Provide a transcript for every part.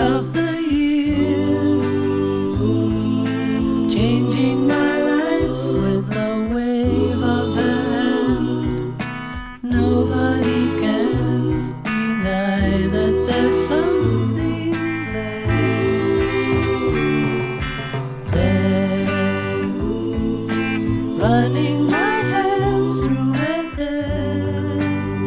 of the year, changing my life with a wave of her hand. Nobody can deny that there's something there, running my hands through her hair,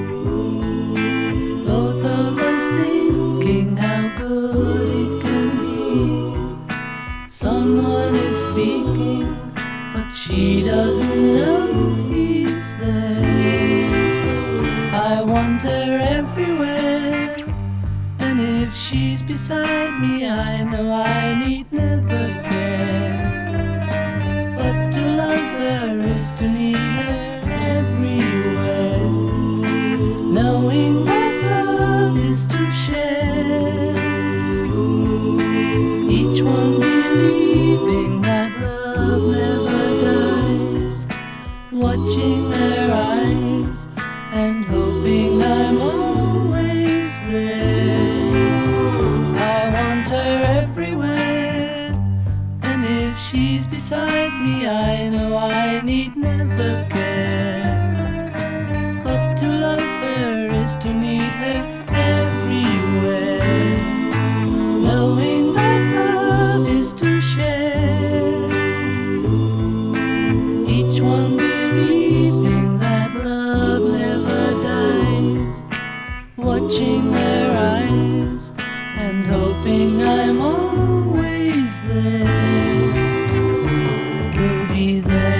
both of us thinking how good it can be. Someone is speaking, but she doesn't know he's there. I want her everywhere, and if she's beside me, I know I need never care. But to love her is to need her everywhere, knowing that love is to share, each one believing that love never dies, watching their eyes and hoping I'm always there. I want her everywhere, and if she's beside me, I know I need never care. But to love her is to need her everywhere, knowing that love is to share, each one believing that love never dies, watching their eyes and hoping I'm always there. We'll be there.